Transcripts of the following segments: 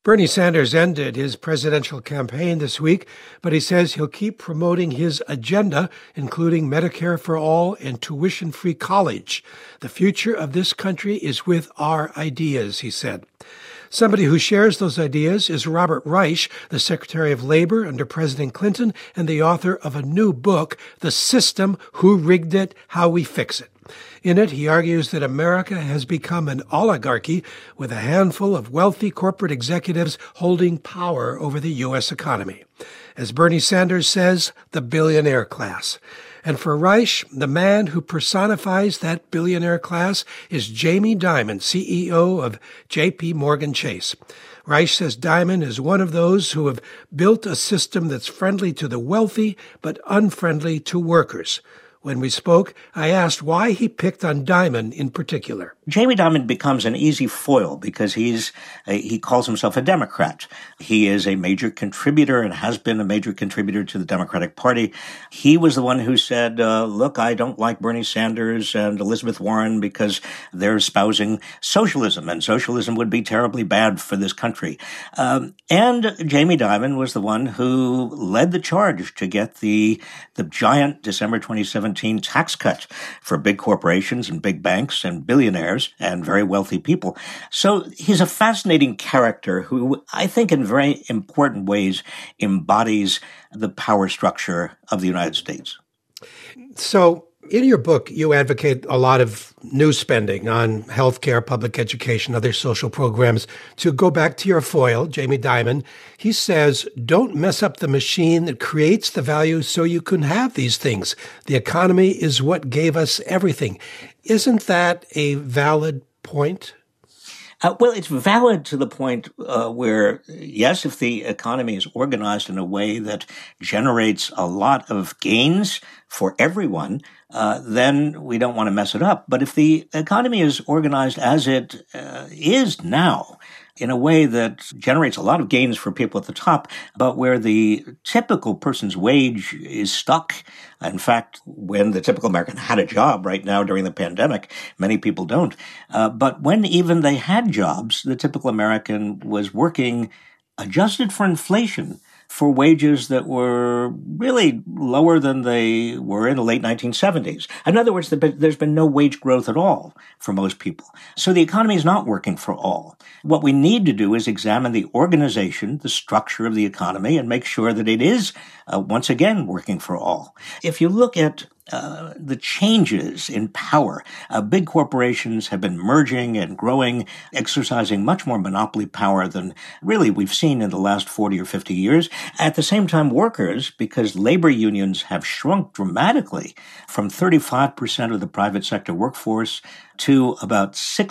Bernie Sanders ended his presidential campaign this week, but he says he'll keep promoting his agenda, including Medicare for all and tuition-free college. The future of this country is with our ideas, he said. Somebody who shares those ideas is Robert Reich, the Secretary of Labor under President Clinton and the author of a new book, The System, Who Rigged It, How We Fix It. In it, he argues that America has become an oligarchy with a handful of wealthy corporate executives holding power over the U.S. economy. As Bernie Sanders says, the billionaire class. And for Reich, the man who personifies that billionaire class is Jamie Dimon, CEO of J.P. Morgan Chase. Reich says Dimon is one of those who have built a system that's friendly to the wealthy but unfriendly to workers. When we spoke, I asked why he picked on Dimon in particular. Jamie Dimon becomes an easy foil because he calls himself a Democrat. He is a major contributor and has been a major contributor to the Democratic Party. He was the one who said, look, I don't like Bernie Sanders and Elizabeth Warren because they're espousing socialism, and socialism would be terribly bad for this country. And Jamie Dimon was the one who led the charge to get the giant December 2017 tax cut for big corporations and big banks and billionaires and very wealthy people. So he's a fascinating character who I think in very important ways embodies the power structure of the United States. So in your book, you advocate a lot of new spending on healthcare, public education, other social programs. To go back to your foil, Jamie Dimon, he says, don't mess up the machine that creates the value so you can have these things. The economy is what gave us everything. Isn't that a valid point? Well, it's valid to the point where, yes, if the economy is organized in a way that generates a lot of gains for everyone, then we don't want to mess it up. But if the economy is organized as it is now, in a way that generates a lot of gains for people at the top, but where the typical person's wage is stuck. In fact, when the typical American had a job right now during the pandemic, many people don't. But when even they had jobs, the typical American was working adjusted for inflation for wages that were really lower than they were in the late 1970s. In other words, there's been no wage growth at all for most people. So the economy is not working for all. What we need to do is examine the organization, the structure of the economy, and make sure that it is, once again, working for all. If you look at the changes in power. Big corporations have been merging and growing, exercising much more monopoly power than really we've seen in the last 40 or 50 years. At the same time, workers, because labor unions have shrunk dramatically from 35% of the private sector workforce to about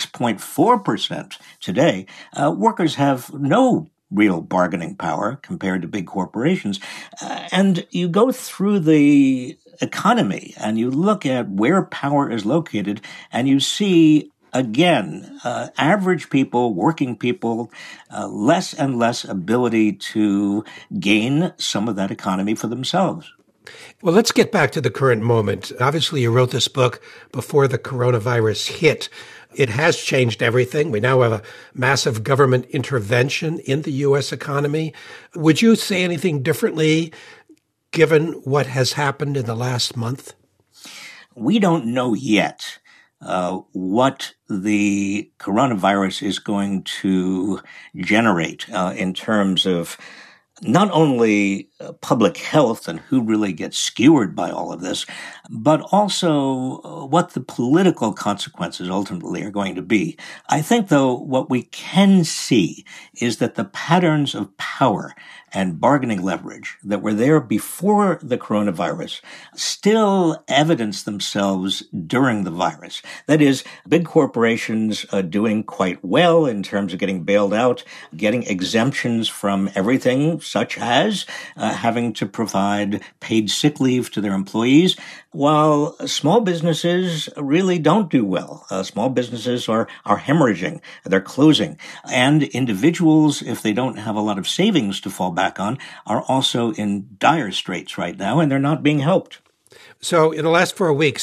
6.4% today, workers have no real bargaining power compared to big corporations. And you go through the economy and you look at where power is located and you see, again, average people, working people, less and less ability to gain some of that economy for themselves. Well, let's get back to the current moment. Obviously, you wrote this book before the coronavirus hit. It has changed everything. We now have a massive government intervention in the U.S. economy. Would you say anything differently given what has happened in the last month? We don't know yet what the coronavirus is going to generate in terms of not only public health and who really gets skewered by all of this, but also what the political consequences ultimately are going to be. I think, though, what we can see is that the patterns of power and bargaining leverage that were there before the coronavirus still evidence themselves during the virus. That is, big corporations are doing quite well in terms of getting bailed out, getting exemptions from everything, such as having to provide paid sick leave to their employees, while small businesses really don't do well. Small businesses are hemorrhaging, they're closing. And individuals, if they don't have a lot of savings to fall back on, are also in dire straits right now, and they're not being helped. So in the last 4 weeks,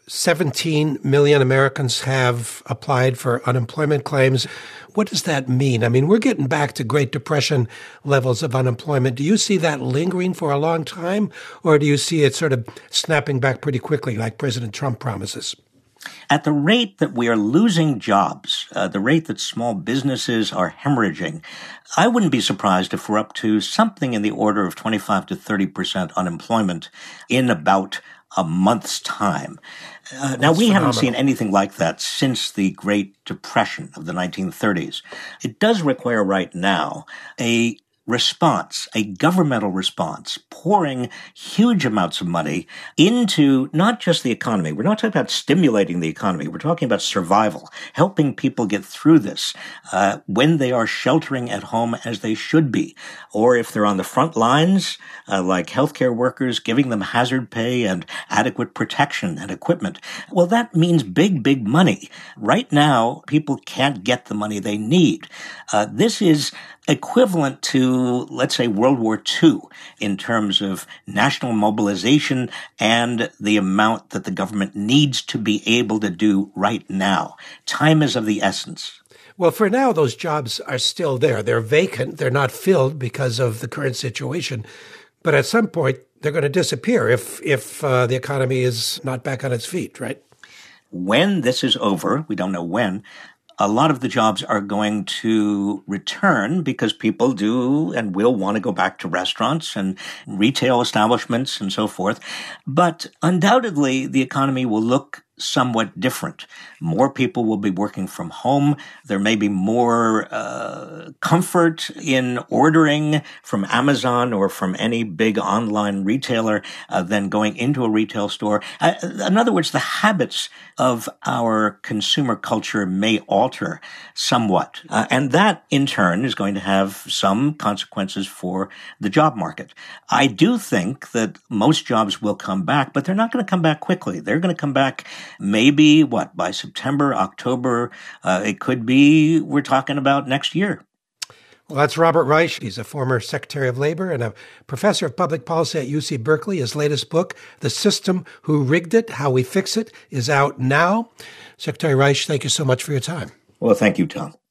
17 million Americans have applied for unemployment claims. What does that mean? I mean, we're getting back to Great Depression levels of unemployment. Do you see that lingering for a long time, or do you see it sort of snapping back pretty quickly like President Trump promises? At the rate that we are losing jobs, the rate that small businesses are hemorrhaging, I wouldn't be surprised if we're up to something in the order of 25 to 30% unemployment in about a month's time. Now, we haven't seen anything like that since the Great Depression of the 1930s. It does require right now a response, a governmental response, pouring huge amounts of money into not just the economy. We're not talking about stimulating the economy. We're talking about survival, helping people get through this when they are sheltering at home as they should be. Or if they're on the front lines, like healthcare workers, giving them hazard pay and adequate protection and equipment. Well, that means big, big money. Right now, people can't get the money they need. This is equivalent to, let's say, World War II in terms of national mobilization and the amount that the government needs to be able to do right now. Time is of the essence. Well, for now, those jobs are still there. They're vacant. They're not filled because of the current situation. But at some point, they're going to disappear if the economy is not back on its feet, right? When this is over, we don't know when, a lot of the jobs are going to return because people do and will want to go back to restaurants and retail establishments and so forth. But undoubtedly, the economy will look somewhat different. More people will be working from home. There may be more comfort in ordering from Amazon or from any big online retailer than going into a retail store. In other words, the habits of our consumer culture may alter somewhat. And that, in turn, is going to have some consequences for the job market. I do think that most jobs will come back, but they're not going to come back quickly. They're going to come back maybe, by September, October? It could be, we're talking about next year. Well, that's Robert Reich. He's a former Secretary of Labor and a professor of public policy at UC Berkeley. His latest book, The System Who Rigged It, How We Fix It, is out now. Secretary Reich, thank you so much for your time. Well, thank you, Tom.